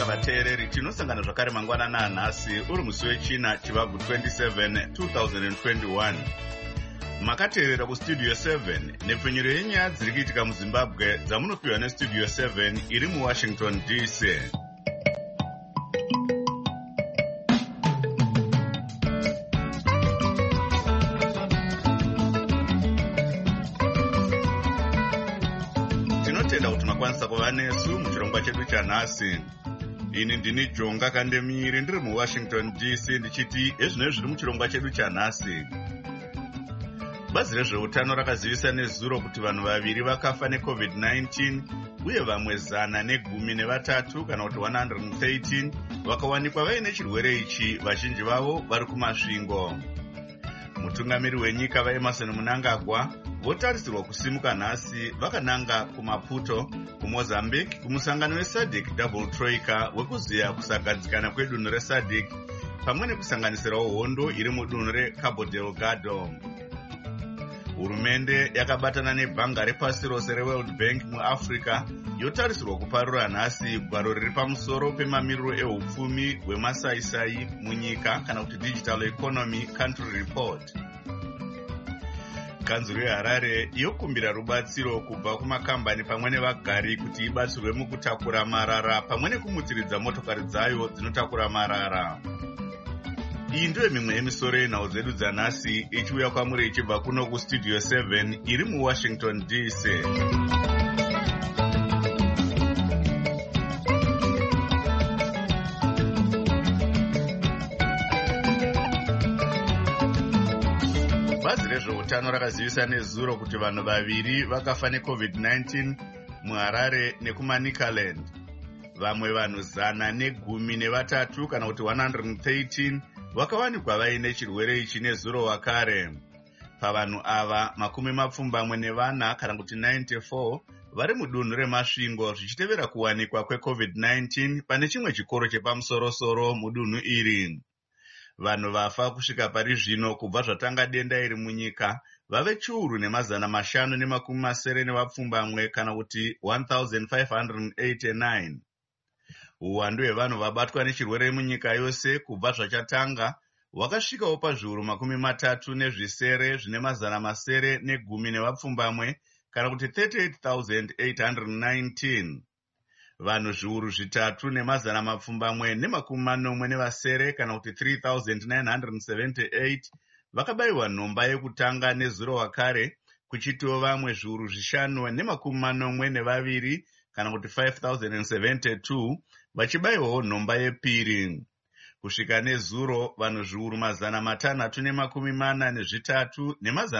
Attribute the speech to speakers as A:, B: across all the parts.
A: Mwamuka vateereri tinosangana zvakare mangwanani anhasi uri musi wechina chivabvu 27 2021. Makateerera kustudio 7 nepfenyuro yenyaya dziri kuitika muZimbabwe dzamunopiwa nestudio 7 iri muWashington DC. Tinotenda kuti makwanisa kuva nesu muchirongwa chedu chanhasi. Ini ndini Jonga Kandemiri ndiri muWashington DC ndichiti ezvinoi zviri muchirongwa chedu chanhasi. Bazi rezveutano rakazivisa nezuro kuti vanhu vaviri vakafa neCovid-19 uye vamwe 113 kana kuti 113 vakawanikwa vaine chirwere ichi, vazhinji vavo vari kumasvingo. Mutungamiri wenyika vaEmmerson Mnangagwa votarisirwa kusimuka nhasi vakananga kuMaputo kuMozambique kumusangano weSADC Double Troika wekuziya kusagadzikana kwedunhu reSADC pamwe nekusanganisirawo hondo iri mudunhu reCabo Delgado. Hurumende yakabatana nebhanga repasi rose reWorld Bank muAfrica yotarisirwa kuparura nhasi gwaro riri pamusoro pemamiriro ehupfumi hwemasaisai munyika kana kuti Digital Economy Country Report. Kanzuro yeHarare yokumbira rubatsiro kubva kumakambani pamwe nevagari kuti ibatsirwe mukutakura marara pamwe nekumutsiridza motokari dzayo dzinotakura marara. Iyi ndiyo mimwe yemisoro yenhau dzedu dzanhasi ichiuya kwamuri ichibva kuno kustudio 7 iri muWashington DC. Bazi rezveutano rakazivisa nezuro kuti vanhu vaviri vakafa neCovid-19 muHarare nekuManicaland. Vamwe vanhu 113 kana kuti 113 vakawanikwa vaine chirwere ichi nezuro wakare. Pavanhu ava 24 kana kuti 94 vari mudunhu remasvingo zvichitevera kuwanikwa kweCovid-19 pane chimwe chikoro chepamusorosoro mudunhu iri. Vanhu vafa kusvika pari zvino kubva zvatanga denda iri munyika vave chiuru ne570 kana kuti 1589. Uwandu hwevanhu vabatwa nechirwere munyika yose kubva zvachatanga hwakasvikawo pazviuru 37 zvine 910 kana kuti 38,819. Vanhu zviuru 3 ne140 kana kuti 3,978 vakabayiwa nhomba yekutanga nezuro wakare, kuchitiwo vamwe zviuru 542 kana kuti 5,072 vachibayiwawo nhomba yepiri. Kusvika nezuro vanhu zviuru 343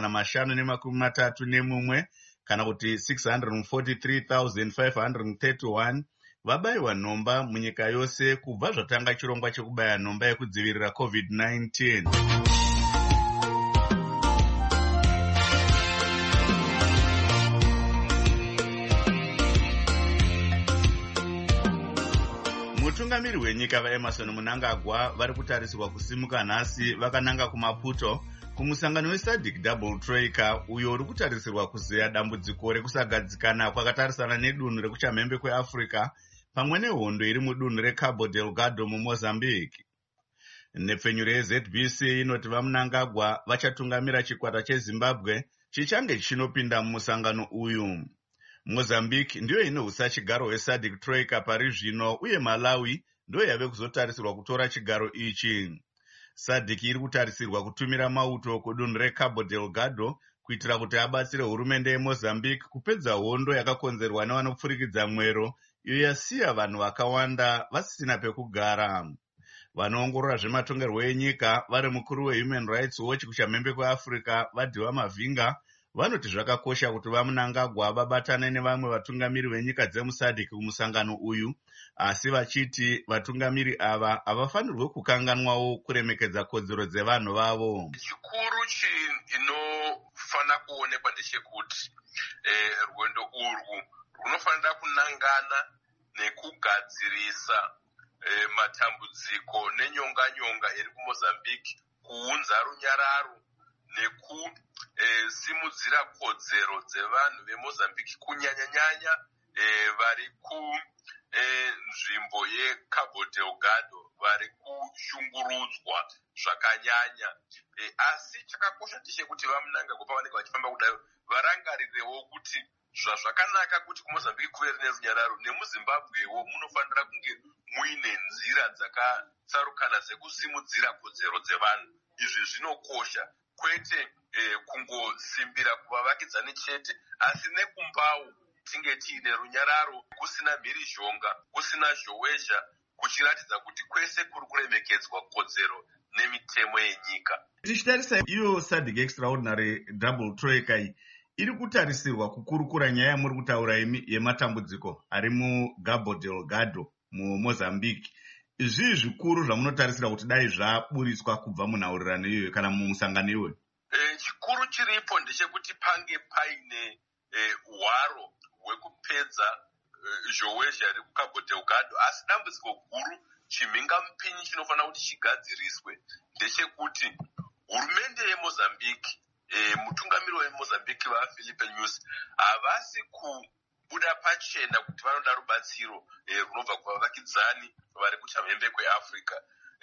A: ne531 kana kuti 643,531 vabayiwa nhomba munyika yose kubva zvatanga chirongwa chekubaya nhomba yekudzivirira COVID-19. Mutungamiri wenyika vaEmmerson Mnangagwa vari kutarisirwa kusimuka nhasi vakananga kuMaputo kumusangano weSADC Double Troika uyo uri kutarisirwa kuzeya dambudziko rekusagadzikana kwakatarisana nedunhu rekuchamhembe kweAfrica pamwe nehondo iri mudunhu reCabo Delgado muMozambique. Nepfenyuro yeZBC inoti vaMnangagwa vachatungamira chikwata cheZimbabwe chichange chinopinda mumusangano uyu. Mozambique ndiyo inohusa chigaro weSADC Troika pari zvino uye Malawi ndiyo yave kuzotarisirwa kutora chigaro ichi. SADC iri kutarisirwa kutumira mauto kudunhu reCabo Delgado kuitira kuti abatsire hurumende yeMozambique kupedza hondo yakakonzerwa nevanopfurikidza mwero iyo yasiya vanhu vakawanda vasisina pekugara. Vanoongorora zvematongerwo enyika vari mukuru weHuman Rights Watch kuchamhembe kweAfrica vaDhiwa Mavhinga vanoti zvakakosha kuti vaMnangagwa vabatane nevamwe vatungamiri venyika dzemuSADC kumusangano uyu, asi vachiti vatungamiri ava havafanirwe kukanganwawo kuremekedza kodzero dzevanhu vavo.
B: Chikuru chinofana kuonekwa ndechekuti rwendo urwu runofanira kunangana nekugadzirisa matambudziko nenyonga iri kuMozambique, kuunza runyararo nekusimudzira kodzero dzevanhu veMozambique kunyanya-nyanya vari nzvimbo yeCabo Delgado vari kushungurudzwa zvakanyanya. Asi chakakosha ndechekuti vaMnangagwa pavanenge vachifamba kudai varangarirewo kuti zvazvakanaka kuti kuMozambique kuve rine runyararo, nemuZimbabwewo munofanira kunge muine nzira dzakatsarukana dzekusimudzira kodzero dzevanhu. Izvi zvinokosha, kwete kungosimbira kuvavakidzani chete, asi nekumbawo tinge tiine runyararo, kusina mhirizhonga, kusina zhowezha, kuchiratidza kuti kwese kuri kuremekedzwa kodzero nemitemo yenyika.
A: Tichitarisa iyo SADC Extraordinary Double Troika iyi iri kutarisirwa kukurukura nyaya muri kutaura yematambudziko ari muCabo Delgado muMozambique. Zvii zvikuru zvamunotarisira kuti dai zvaburitswa kubva munhaurirano iyoyo kana mumusangano iwoyo?
B: Chikuru chiripo ndechekuti pange paine hwaro hwekupedza zhowezha riri kuCabo Delgado, asi dambudziko guru chimhingamupinyi chinofanira kuti chigadziriswe ndechekuti hurumende yeMozambique, mutungamiri weMozambique vaFilipe Nyusi havasi kubuda pachena kuti vanoda rubatsiro runobva kuvavakidzani vari kuchamhembe kweAfrica.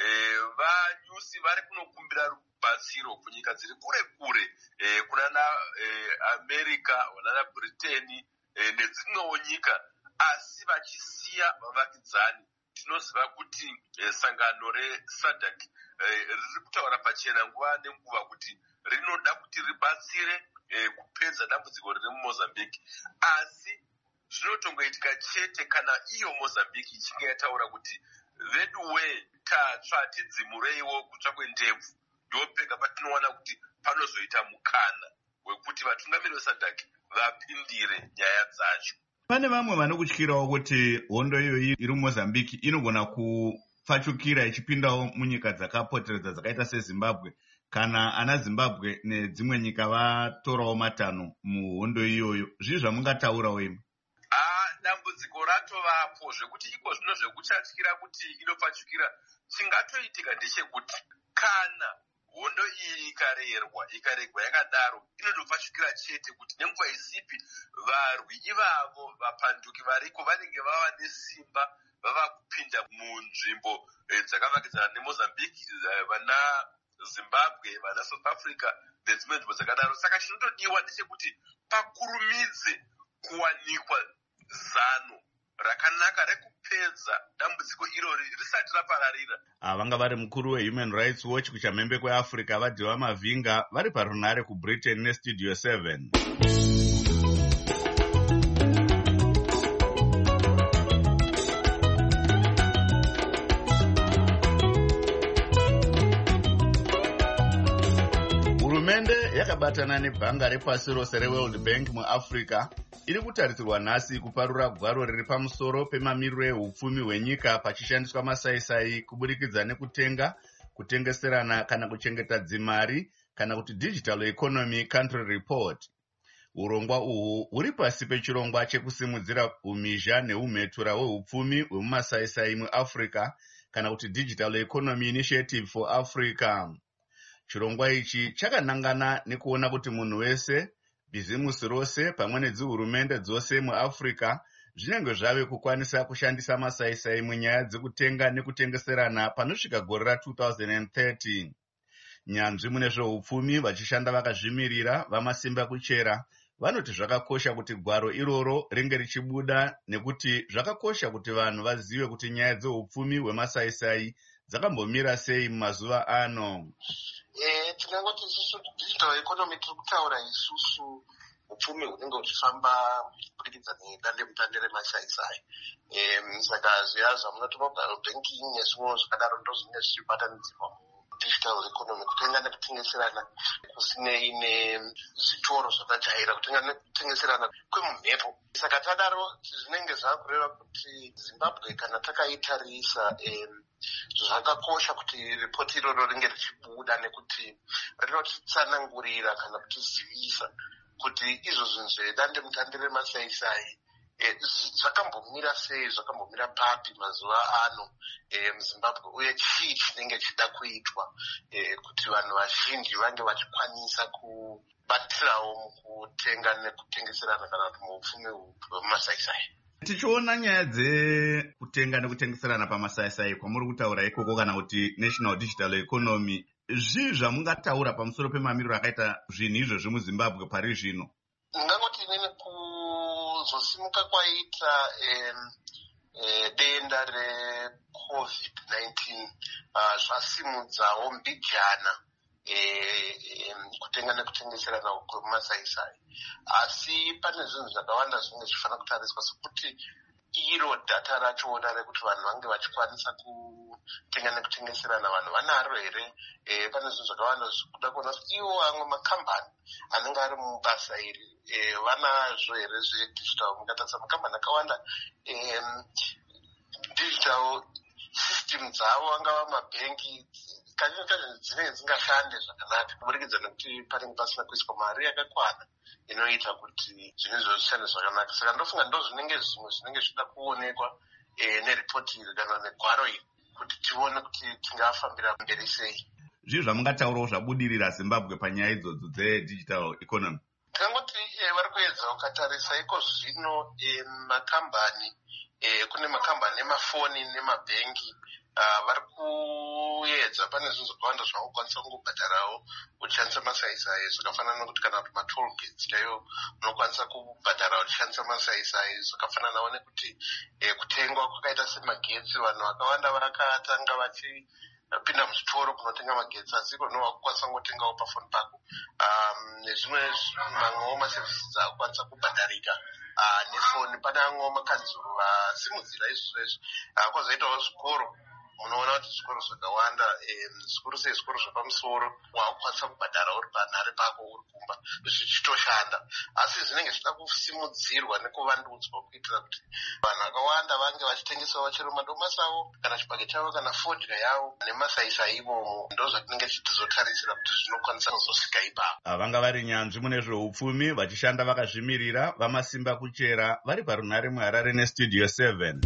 B: VaNyusi vari kunokumbira rubatsiro kunyika dziri kure kure, kunana America, kunana Britain nedzimwewo nyika, asi vachisiya vavakidzani. Tinoziva kuti sangano reSADC riri kutaura pachena nguva nenguva kuti rinoda kuti ribatsire kupedza dambudziko riri muMozambique, asi zvinotongoitika chete kana iyo Mozambique ichinge yataura kuti veduwe tatsva tidzimureiwo kutsva kwendebvu. Ndopega patinowana kuti panozoita mukana wekuti vatungamiri veSADC vapindire nyaya dzacho.
A: Pane vamwe vanokutyirawo kuti hondo iyoyi iri muMozambique inogona kupfachukira ichipindawo munyika dzakapoteredza dzakaita seZimbabwe, kana ana Zimbabwe nedzimwe nyika vatorawo matanho muhondo iyoyo. Zvii zvamungataurawo imi?
B: Dambudziko ratovapo zvekuti iko zvino zvekuchatyira kuti inopfachukira. Chingatoitika ndechekuti kana hondo iyi ikaregwa yakadaro, inotopfachukira chete kuti nenguva isipi varwi ivavo vapanduki variko vanenge vava nesimba, vava kupinda munzvimbo dzakavakidzana neMozambique, vana Zimbabwe, vana South Africa nedzimwe nzvimbo dzakadaro. Saka chinotodiwa ndechekuti pakurumidze kuwanikwa zano rakanaka rekupedza dambudziko irori risati rapararira.
A: Vanga vari mukuru weHuman Rights Watch kuchamhembe kweAfrica vaDhiwa Mavinga vari parunare kuBritain neStudio 7. Hurumende yakabatana nebhanga repasi rose reWorld Bank muAfrica iri kutarisirwa nhasi kuparura gwaro riri pamusoro pemamiriro ehupfumi hwenyika pachishandiswa masaisai kuburikidza nekutenga, kutengeserana kana kuchengeta dzimari kana kuti Digital Economy Country Report. Urongwa uhu huri pasi pechirongwa chekusimudzira umhizha neumhetura hwehupfumi hwemumasaisai muAfrica kana kuti Digital Economy Initiative for Africa. Chirongwa ichi chakanangana nekuona kuti munhu wese, bhizimusi rose pamwe nedzihurumende dzose muAfrica zvinenge zvave kukwanisa kushandisa masaisai munyaya dzekutenga nekutengeserana panosvika gore ra2030. Nyanzvi mune zvehupfumi vachishanda vakazvimirira vamasimba kuchera vanoti zvakakosha kuti gwaro iroro ringe richibuda, nekuti zvakakosha kuti vanhu vazive kuti nyaya dzehupfumi hwemasaisai dzakambomira sei mumazuva ano.
C: Tinangoti isusu digital economy tiri kutaura isusu upfumi hunenge huchifamba kubudikidza nedandemutande remasaisai. Saka zviya zvamunoti mobile banking nezvimwewo zvakadaro ndo zvinenge zvichibatanidzirwa digital economy, kutenga nekutengeserana kusinei nezvitoro zvakajaira, kutenga nekutengeserana kwemumhepo. Saka tadaro zvinenge zvakureva kuti Zimbabwe kana takaitarisa zvakakosha kuti ripoti iroro ringe richibuda, nekuti rinotitsanangurira kana kutizivisa kuti izvo zvinhu zvedandemutande remasaisai zvakambomira sei, zvakambomira papi mazuva ano muZimbabwe, uye chii chinenge chida kuitwa kuti vanhu vazhinji vange vachikwanisa kubatirawo mukutenga nekutengeserana kana kuti muupfumi hwemumasaisai.
A: Tichiona nyaya dzekutenga nekutengeserana pamasaisai kwamuri kutaura ikoko kana kuti national digital economy, zvii zvamungataura pamusoro pemamiriro akaita zvinhu izvozvi muZimbabwe pari zvino?
C: Ndangoti inini kuzosimuka kwaita denda reCovid-19 zvasimudzawo mbijana kutenga nekutengeserana kwemasaisai, asi pane zvinhu zvakawanda zvinenge zvichifanira kutariswa, sekuti iro dhata rachona rekuti vanhu vange vachikwanisa kutenga nekutengeserana vanhu vanaro here. Pane zvinhu zvakawanda zvikuda kuona kuti iwo amwe makambani anenge ari mubasa iri vanazvo here zvedigital. Mukatarisa makambani akawanda digital system dzavo, angava mabhengi kazhinji dzinenge dzisingashande zvakanaka kuburikidza nekuti panenge pasina kuiswa mari yakakwana inoita kuti zvinhu izvo zvishande zvakanaka. Saka ndofunga ndo zvinenge zvimwe zvinenge zvida kuonekwa neripoti iri kana negwaro iri kuti tione kuti tingafambira mberi sei.
A: Zvii zvamungataurawo zvabudirira Zimbabwe panyaya idzodzo dzedigital economy?
C: Ndingangoti vari kuedza ukatarisa iko zvino makambani, kune makambani emafoni nemabhengi vari kuedza, pane zvinhu zvakawanda zvavakukwanisa kungobhadharawo uchishandisa masaisai, zvakafanana nekuti kana kuti matoll gates chaiwo unokwanisa kubhadhara uchishandisa masaisai, zvakafananawo nekuti kutengwa kwakaita semagetsi. Vanhu vakawanda vakatanga vachipinda muzvitoro kunotenga magetsi, asi iko novakukwanisa kungotengawo pafoni pako, nezvimwe mamwewo maservices akukwanisa kubhadharika nefoni. Pane amwewo makanzuru vasimudzira izvozvo. Kwozoitawo zvikoro, munoona kuti zvikoro zvakawanda, zvikuru sei zvikoro zvepamusoro, wakukwanisa kubhadhara uri panhare pako uri kumba zvichitoshanda, asi zvinenge zvida kusimudzirwa nekuvandudzwa kuitira kuti vanhu vakawanda vange vachitengesawo chero madomasi avo kana chibage chavo kana fodya yavo nemasaisai imomo. Ndo zvatinenge tichizotarisira kuti zvinokwanisa kuzosvika ipapo.
A: Vanga vari nyanzvi mune zveupfumi vachishanda vakazvimirira, vamasimba kuchera, vari parunhare muHarare nestudio 7.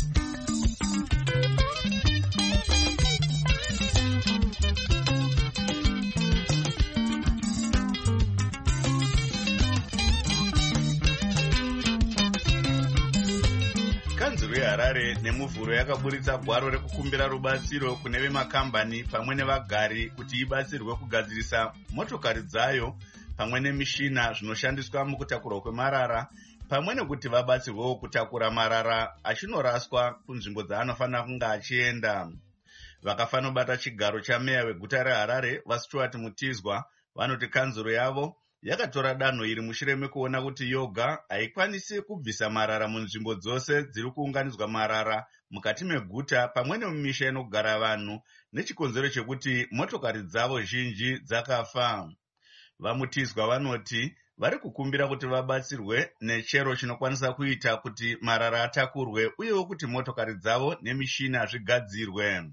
A: Kanzuru yeHarare nemuvhuro yakaburitsa gwaro rekukumbira rubatsiro kune vemakambani pamwe nevagari kuti ibatsirwe kugadzirisa motokari dzayo pamwe nemishina zvinoshandiswa mukutakurwa kwemarara, pamwe nekuti vabatsirwewo kutakura marara achinoraswa kunzvimbo dzaanofanira kunge achienda. Vakafanobata chigaro chameya weguta reHarare vaStuart Mutizwa vanoti kanzuro yavo yakatora danho iri mushure mekuona kuti yoga haikwanisi kubvisa marara munzvimbo dzose dziri kuunganidzwa marara mukati meguta pamwe nemumisha inogara vanhu, nechikonzero chekuti motokari dzavo zhinji dzakafa. VaMutizwa vanoti vari kukumbira kuti vabatsirwe nechero chinokwanisa kuita kuti marara atakurwe uyewo kuti motokari dzavo nemishina zvigadzirwe.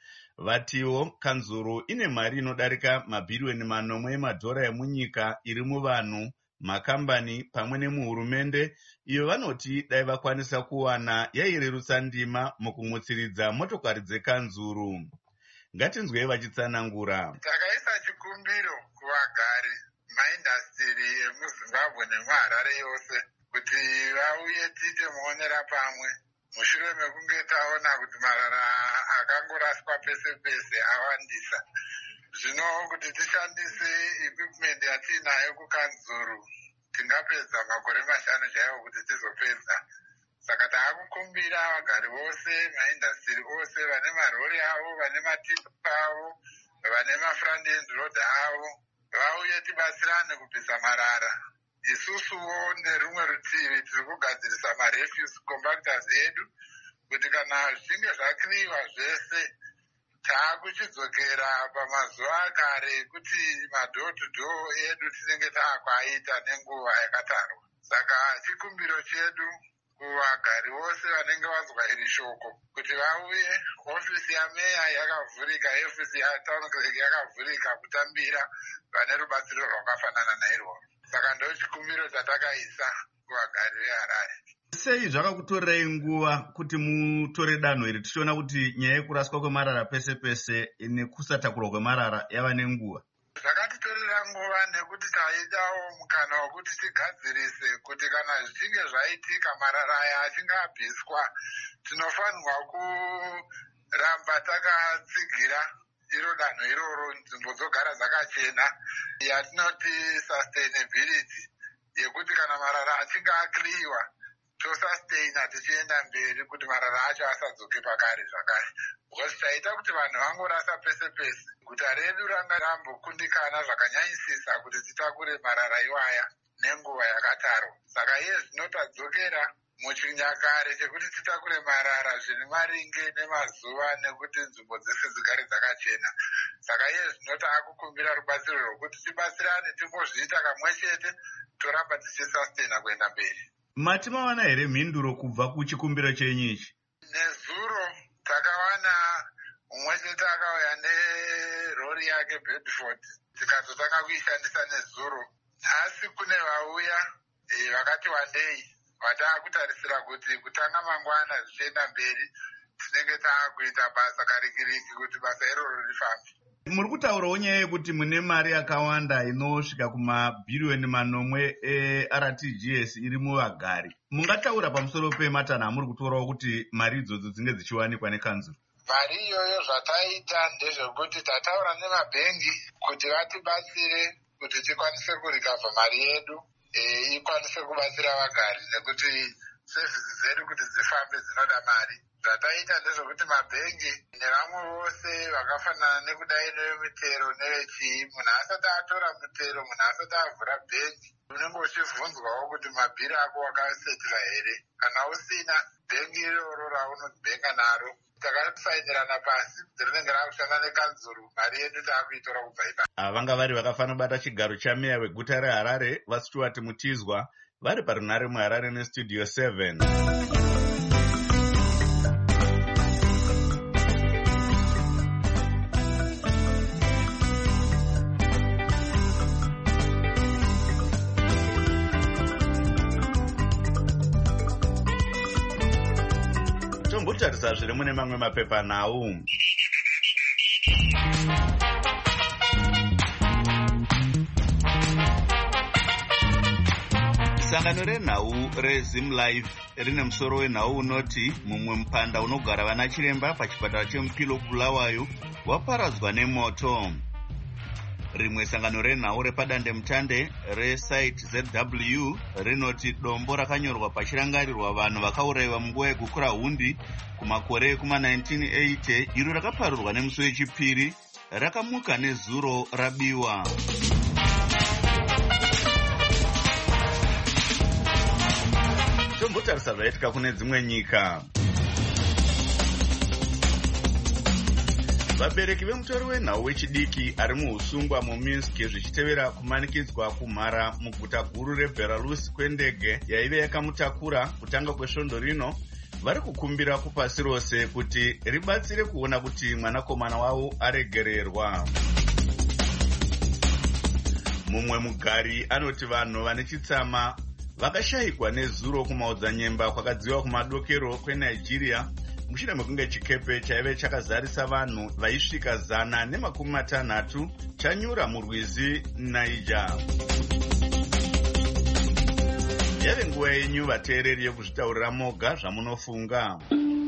A: Vatiwo kanzuru ine mari inodarika mabhirioni 9 emadhora emunyika iri muvanhu, makambani pamwe nemuhurumende, iyo vanoti dai vakwanisa kuwana yairerutsa ndima mukumutsiridza motokari dzekanzuru. Ngatinzwei vachitsanangura.
D: Takaisa chikumbiro kuvagari maindastiri emuZimbabwe nemuHarare yose kuti vauye tiite muonera pamwe mushure mekunge taona kuti marara akangoraswa pese pese awandisa. Zvino kuti tishandise equipment yatiinayo kukanzuru tingapedza makore 5 chaiwo kuti tizopedza. Saka taakukumbira vagari vose, maindastiri ose, vane marori avo, vane matipa avo, vane mafront end road avo, vauye tibatsirane kubvisa marara. Isusuwo nerumwe rutivi tiri kugadzirisa marefuse compactors edu kuti kana zvinge zvakiriwa zvese taakuchidzokera pamazuva akare ekuti madhoo to dhoo edu tinenge taakwaita nenguva yakatarwa. Saka chikumbiro chedu kuvagari vose vanenge vanzwa iri shoko kuti vauye, ofisi yameya yakavhurika, ofisi yatown clerk yakavhurika kutambira vane rubatsiro rwakafanana nairwo. Saka ndo chikumbiro chatakaisa kuvagari veHarare.
A: Sei zvakakutorerai nguva kuti mutore danho iri tichiona kuti nyaya yekuraswa kwemarara pese pese nekusatakurwa kwemarara yava nenguva?
D: Zvakatitorera nguva yekuti taidawo mukana wekuti tigadzirise kuti kana zvichinge zvaitika marara aya achinge abviswa tinofanirwa kuramba takatsigira iro danho iroro nzvimbo dzogara dzakachena yatinoti sustainability yekuti kana marara achinge akliyiwa tosustaina tichienda mberi kuti marara acho asadzoke pakare zvakare because taita kuti vanhu vangorasa pese pese guta redu ranga rambokundikana zvakanyanyisisa kuti titakure marara iwaya nenguva yakatarwa saka iye zvino tadzokera muchinyakare chekuti titakure marara zviri maringe nemazuva nekuti nzvimbo dzese dzigare dzakachena saka iye zvino taakukumbira rubatsiro rwokuti tibatsirane timbozviita kamwe chete toramba tichisustaina kuenda mberi.
A: Mati mawana here mhinduro kubva kuchikumbiro chenyu ichi?
D: Nezuro takawana umwe chete akauya nerori yake Bedford tikazotanga kuishandisa nezuro asi kune vauya vakati wandei vatakutarisira kuti kutanga mangwana zvichienda mberi tinenge taakuita basa karikiriki kuti basa iroro rifambe.
A: Muri kutaurawo nyaya yekuti mune mari yakawanda inosvika kumabhiriyoni manomwe eRTGS iri muvagari. Mungataura pamusoro pematanho amuri kutorawo kuti mari idzodzo dzinge dzichiwanikwa nekanzuru?
D: Mari iyoyo zvataita ndezvekuti tataura nemabhengi kuti vatibatsire kuti tikwanise kurikavha mari yedu ikwanise kubatsira vagari nekuti sevhisi dzedu kuti dzifambe dzinoda mari. Zvataita ndezvekuti mabhengi nevamwe vose vakafanana nekudai nevemitero nevechii munhu asati atora mutero munhu asati avhura bhengi unenge uchibvunzwawo kuti mabhiri ako wakasetira here kana usina bhengi iroro raunobhenga naro takasainirana pasi rinenge rakushanda nekanzuru mari yedu taakuitora kubva ipapo.
A: Vanga vari vakafanira kubata chigaro chameya weguta reHarare vaStuart Mutizwa vari parunare muHarare nestudio 7. Tombotarisa zviri mune mamwe mapepanhau. Sangano renhau reZimLife rine musoro wenhau unoti mumwe mupanda unogara vana chiremba pachipatara cheMupilo Bulawayo waparadzwa nemoto. Rimwe sangano renhau repadandemutande resite ZW rinoti dombo rakanyorwa pachirangarirwa vanhu vakaurayiwa munguva yegukura hundi kumakore ekuma1980 iro rakaparurwa nemusi wechipiri rakamuka nezuro rabiwa. Tombotarisa zvaitika kune dzimwe nyika. Vabereki vemutori wenhau wechidiki ari muusungwa muMinsk zvichitevera kumanikidzwa kumhara muguta guru reBelarus kwendege yaive yakamutakura kutanga kwesvondo rino vari kukumbira kupasi rose kuti ribatsire kuona kuti mwanakomana wavo aregererwa. Mumwe mugari anoti vanhu vane chitsama vakashayikwa nezuro kumaodzanyemba kwakadziwa kumadokero kweNigeria mushure mekunge chikepe chaive chakazarisa vanhu vaisvika 160 chanyura murwizi Niger. Yave nguva yenyu vateereri yekuzvitaurira moga zvamunofunga.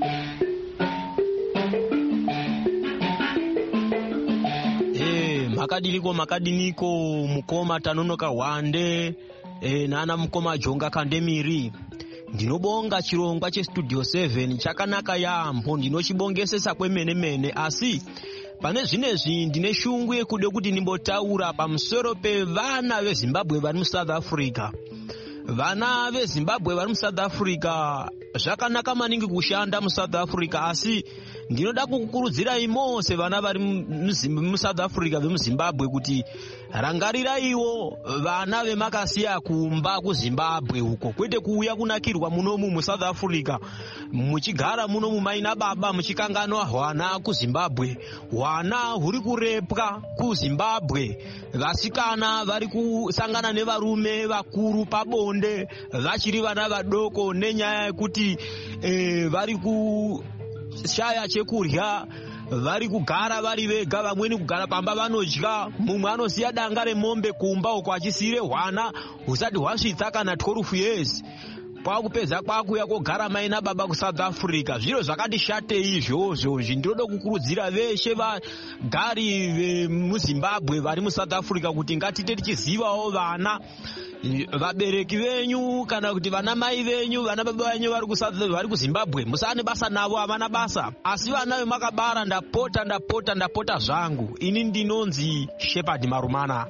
E: Makadiniko mukoma tanonoka hwande nana mukoma jonga kandemiri. Ndinobonga chirongwa chestudio 7 chakanaka yaamho, ndinochibongesesa kwemene asi pane zvinezvi ndine shungu yekude kuti nimbotaura pamusoro pevana veZimbabwe vari muSouth Africa. Vana veZimbabwe vari muSouth Africa zvakanaka maningi kushanda muSouth Africa asi ndinoda kukurudzira imose vana vari muSouth Africa vemuZimbabwe kuti rangariraiwo vana vemakasiya kumba kuZimbabwe uko kwete kuuya kunakirwa munomu muSouth Africa muchigara munomu maina baba muchikanganwa hwana kuZimbabwe. Hwana huri kurepwa kuZimbabwe, vasikana vari kusangana nevarume vakuru pabonde vachiri vana vadoko nenyaya yekuti vari kushaya chekurya vari kugara vari vega, vamweni kugara pamba vanodya, mumwe anosiya danga remombe kumba uko achisiyire hwana husati hwasvitsa kana 12 years. Kwakupedza kwakuya kogara mai nababa kuSouth Africa. Zviro zvakati shatei izvozvo. Ndinoda kukurudzira veshe vagari vemuZimbabwe vari muSouth Africa kuti ngatite tichizivawo vana, vabereki venyu kana kuti vana mai venyu, vana baba venyu vari kuZimbabwe, musane basa navo, havana basa. Asi vana vemakabara ndapota zvangu. Ini ndinonzi Shepherd Marumana.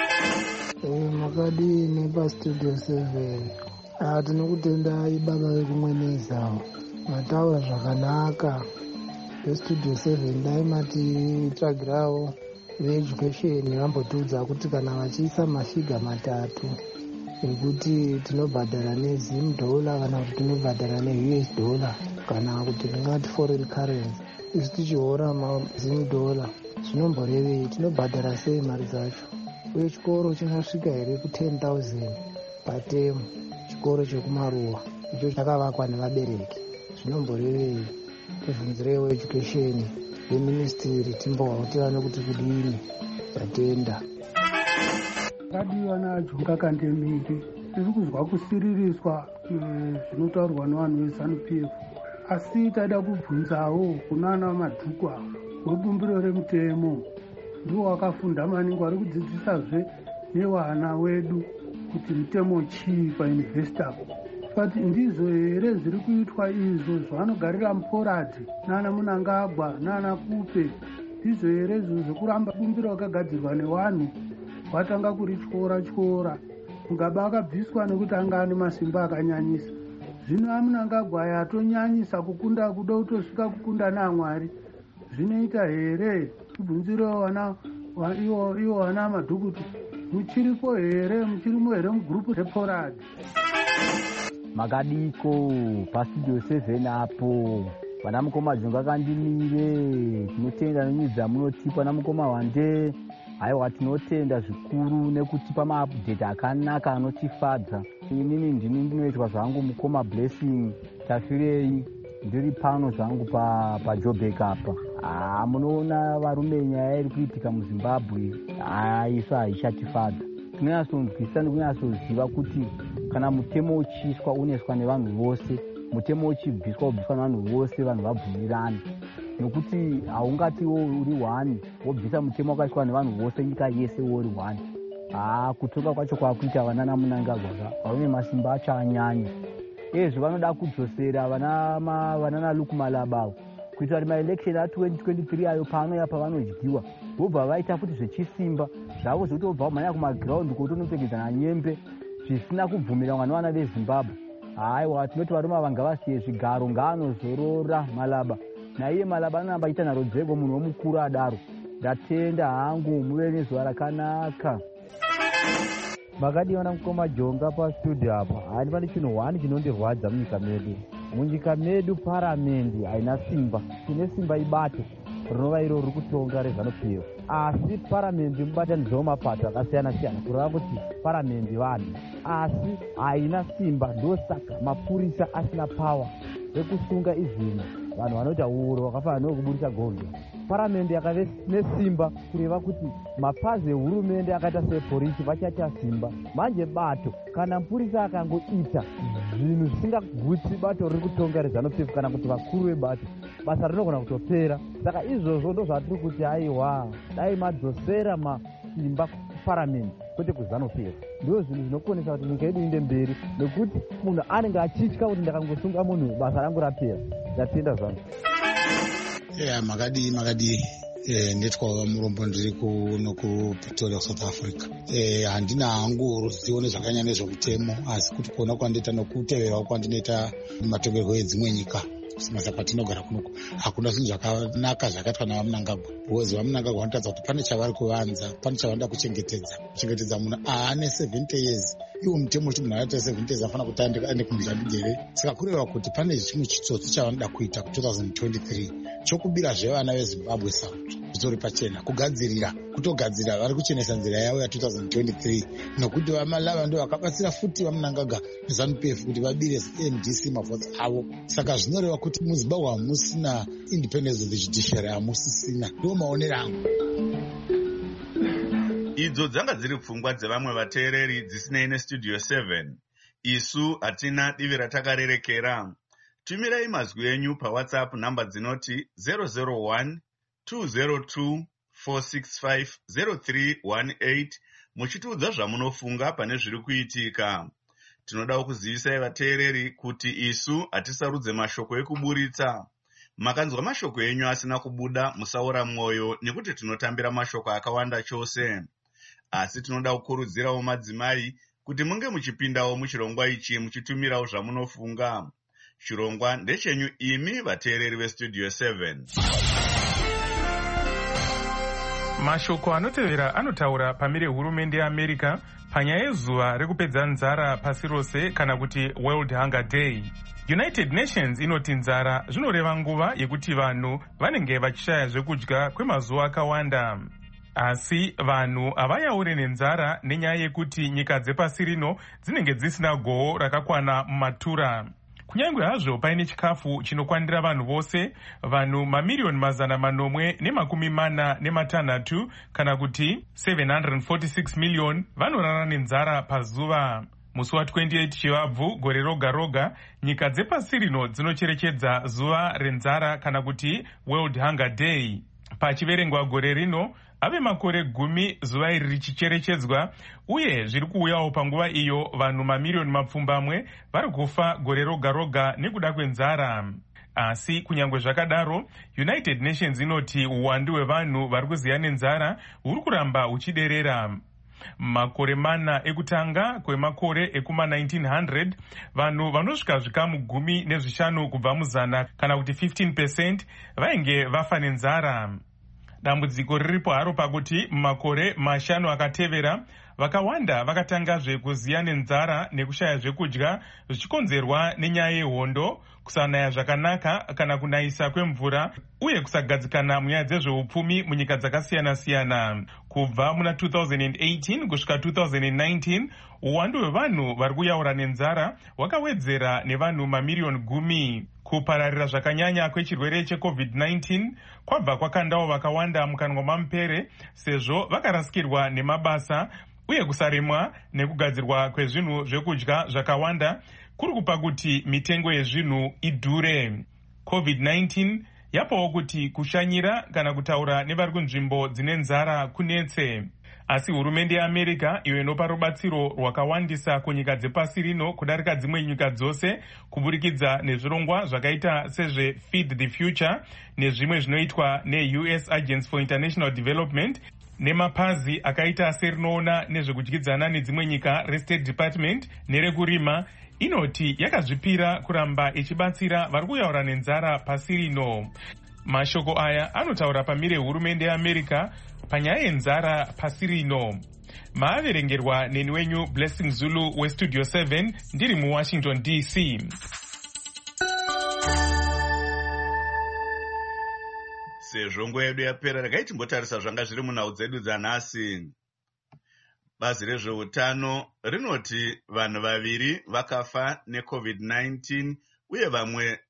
F: Makadini paStudio 7. Tinokutendai baba vekumweneza, mataura zvakanaka. PeStudio 7 dai mati tsvagirawo veeducation vambotiudza kuti kana vachiisa mafiga 3 ekuti tinobhadhara neZim dollar kana kuti tinobhadhara neUS dollar kana kuti tingati foreign currency, isi tichihora maZim dollar, zvinomborevei? Tinobhadhara sei mari dzacho? Uye chikoro chinosvika here ku10,000 patemu? Chikoro chekumaruwa icho chakavakwa nevabereki, zvinomborevei? Tibvunzirewo education yeministry timbowa kuti vane kuti kudini. Tatenda.
G: Kadiwa naJonga Kandemiri, tiri kuzwa kusiririswa zvinotaurwa nevanhu veZANU-PF, asi taida kubvunzawo kunana Madhukwa webumbiro remutemo, ndiwo wakafunda maningi, wari kudzidzisazve nevana wedu kuti mutemo chii payunivhesiti apo. But ndizvo here zviri kuitwa izvo zvavanogarira muPoradhi nana Munangagwa nana Kupe? Ndizvo here izvo zvekuramba bumbiro wakagadzirwa nevanhu watanga kurityora mugaba akabviswa nekuti anga ane masimba akanyanyisa. Zvino aMunangagwa aya atonyanyisa kukunda, kuda kutosvika kukunda naMwari. Zvinoita here tibvunzirewo ivo vana Madhukuti, muchirimo here mugrupu rePoradhi?
H: Makadiko paStudio 7 apo vana mukoma Jonga Kandimire, tinotenda nenyudzi munotipa namukoma Wande. Haiwa, tinotenda zvikuru nekutipa maupdate akanaka anotifadza. Inini ndinoitwa zvangu mukoma Blessing Tafirei, ndiri pano zvangu paJoburg apa. Munoona varume nyaya iri kuitika muZimbabwe, isu haishatifadza. Tinonyatsonzwisisa nekunyatsoziva kuti kana mutemo uchiswa unoiswa nevanhu vose, mutemo uchibviswa ubviswa nevanhu vose, vanhu vabvumirana. Nokuti haungati uri one wobvisa mutemo wakaiswa nevanhu vose nyika yese uri one. Kutonga kwacho kwakuita vanana Munangagwa varume masimba acho anyanya. Ezvo vanoda kudzosera vanana Luke Malaba kuitira kuti maelection a2023 ayo paanoya pavanodyiwa vobva vaita futi zvechisimba zvavo zvotobva vamhanya kumaground kotonopfekedzana nyembe zvisina kubvumirwa nevana veZimbabwe. Haiwa, tinoti varume ava ngavasiye zvigaro, ngaanozorora Malaba. Naiye Malaba anoramba aita nharo dzego, munhu womukuru adaro. Ndatenda hangu, muve nezuva rakanaka.
I: Makadiona mukoma Jonga paStudio apa. Hani pane chinhu 1 chinondirwadza munyika medu. Munyika medu paramendi haina simba. Tine simba ibate rinova iro riri kutonga reZANU-PF. Asi paramendi mubatanidzwawo mapato akasiyana-siyana kureva kuti paramendi vanhu, asi haina simba. Ndosaka mapurisa asina pawa yekusunga izvinhu. Vanhu vanoita uro wakafanana newekubudisa gondo. Paramendi yakave nesimba kureva kuti mapazi ehurumende akaita sepolisi vachaita simba. Manje bato kana mupurisa akangoita zvinhu zvisingagutsi bato riri kutonga reZANU-PF kana kuti vakuru vebato, basa rinogona kutopera. Saka izvozvo ndo zvatiri kuti haiwa, dai madzosera masimba kuparamendi kwete kuZANU-PF. Ndizvo zvinhu zvinokonesa kuti nyika yedu inde mberi, nekuti munhu anenge achitya kuti ndakangosunga munhu basa rangu rapera. Ndatenda zvangu.
J: Makadi ndetwa murombo ndiri kuno kuPretoria, South Africa. Handina hangu ruzivo nezvakanyanya nezvemutemo, asi kuti kuona kwandiita nokuteverawo kwandinoita matongerwo edzimwe nyika simasa patinogara kunoko hakuna zvinhu zvakanaka zvakaitwa navaMunangagwa. Because vaMunangagwa vanotaridza kuti pane chavari kuvanza, pane chavanoda kuchengetedza munhu aane 70 years. Iwo mutemo kuti munhu aita 70 years afana kuti aende kumuzvambigere. Saka kureva kuti pane chimwe chitsotsi chavanoda kuita ku2023 chokubira zvevana vezimbabwe sauti zvitori pachena kutogadzirira vari kuchenesa nzira yavo ya2023 nokuti vamalava ndo vakabatsira futi vamunangaga neZANU-PF kuti vabire NDC mavhotsi avo. Saka zvinoreva kuti muzimbabwe hamusina independence of the judiciary, hamusisina. Ndo maonero angu.
A: Idzo dzanga dziri pfungwa dzevamwe vateereri dzisinei neStudio 7. Isu hatina divi ratakarerekera. Tumirai mazwi enyu paWhatsApp namba dzinoti 001-202-465-0318 muchitiudza zvamunofunga pane zviri kuitika. Tinoda kuzivisai vateereri kuti isu hatisarudze mashoko ekuburitsa. Makanzwa mashoko enyu asina kubuda, musaora mwoyo nekuti tinotambira mashoko akawanda chose. Asi tinoda kukurudzirawo madzimai kuti munge muchipindawo muchirongwa ichi muchitumirawo zvamunofunga. Chirongwa ndechenyu imi vateereri veStudio 7.
K: Mashoko anotevera anotaura pamire hurumende yeAmerica panyaya yezuva rekupedza nzara pasi rose kana kuti World Hunger Day. United Nations inoti nzara zvinoreva nguva yekuti vanhu vanenge vachishaya zvekudya kwemazuva akawanda. Asi vanhu havayaure nenzara nenyaya yekuti nyika dzepasi rino dzinenge dzisina gohwo rakakwana mumatura. Kunyange hazvo paine chikafu chinokwanira vanhu vose, vanhu mamiriyoni 446 kana kuti 746 million vanorara nenzara pazuva. Musi wa28 Chivabvu gore roga roga, nyika dzepasi rino dzinocherechedza zuva renzara kana kuti World Hunger Day. Pachiverengwa gore rino ave makore 10 zuva iri richicherechedzwa, uye zviri kuuyawo panguva iyo vanhu mamiriyoni mapfumbamwe vari kufa gore roga roga nekuda kwenzara. Asi kunyange zvakadaro, United Nations inoti uwandu hwevanhu vari kuziya nenzara huri kuramba huchiderera. Makore 4 ekutanga kwemakore ekuma 1900, vanhu vanosvika zvikamu 15 kubva muzana kana kuti 15% vainge vafa nenzara. Dambudziko riripo haro pakuti mumakore 5 akatevera, vakawanda vakatangazve kuziya nenzara nekushaya zvekudya zvichikonzerwa nenyaya yehondo, kusanaya zvakanaka kana kunayisa kwemvura, uye kusagadzikana munyaya dzezveupfumi munyika dzakasiyana-siyana. Kubva muna 2018 kusvika 2019, uwandu hwevanhu vari kuyaura nenzara hwakawedzera nevanhu mamiriyoni 10. Kupararira zvakanyanya kwechirwere cheCovid-19 kwabva kwakandawo vakawanda mukanwa mamupere, sezvo vakarasikirwa nemabasa, uye kusaremwa nekugadzirwa kwezvinhu zvekudya zvakawanda kuri kupa kuti mitengo yezvinhu idhure. COVID-19 yapawo kuti kushanyira kana kutaura nevari kunzvimbo dzine nzara kunetse. Asi hurumende yeAmerica, iyo inopa rubatsiro rwakawandisa kunyika dzepasi rino kudarika dzimwe nyika dzose, kuburikidza nezvirongwa zvakaita sezveFeed the Future nezvimwe zvinoitwa neUS Agency for International Development, nemapazi akaita serinoona nezvekudyidzana nedzimwe nyika reState Department nerekurima, inoti yakazvipira kuramba ichibatsira vari kuyaura nenzara pasi rino. Mashoko aya anotaura pamire hurumende yeAmerica panyaya yenzara pasi rino. Maaverengerwa neni wenyu Blessing Zulu weStudio 7 ndiri muWashington DC.
A: Sezvo nguva yedu yapera, regai timbotarisa zvanga zviri munhau dzedu dzanhasi. Bazi rezveutano rinoti vanhu 2 vakafa neCovid-19 uye vamwe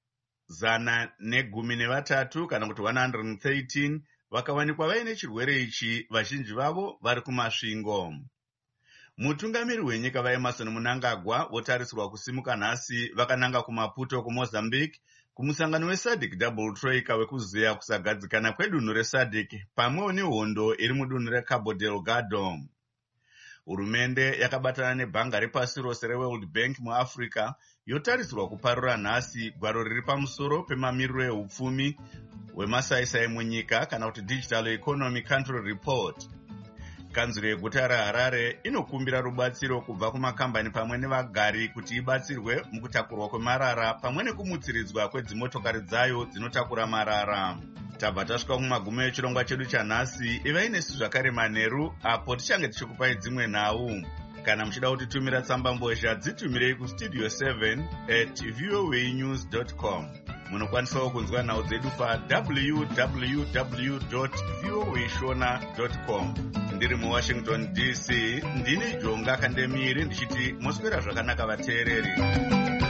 A: 113 kana kuti 113 vakawanikwa vaine chirwere ichi, vazhinji vavo vari kumasvingo. Mutungamiri wenyika vaEmmerson Mnangagwa votarisirwa kusimuka nhasi vakananga kuMaputo kuMozambique kumusangano weSADC Double Troika wekuziya kusagadzikana kwedunhu reSADC pamwewo nehondo iri mudunhu reCabo Delgado. Hurumende yakabatana nebhanga repasi rose reWorld Bank muAfrica yotarisirwa kuparura nhasi gwaro riri pamusoro pemamiriro ehupfumi hwemasaisai munyika kana kuti Digital Economy Country Report. Kanzuro yeguta reHarare inokumbira rubatsiro kubva kumakambani pamwe nevagari kuti ibatsirwe mukutakurwa kwemarara pamwe nekumutsiridzwa kwedzimotokari dzayo dzinotakura marara. Tabva tasvika kumagumo echirongwa chedu chanhasi. Ivai nesu zvakare manheru apo tichange tichikupai dzimwe nhau. Kana muchida kutitumira tsamba mbozha dzitumirei kustudio7@voanews.com. munokwanisawo kunzwa nhau dzedu pa www.voashona.com. ndiri muwashington DC, ndini Jonga Kandemiri ndichiti moswera zvakanaka vateereri.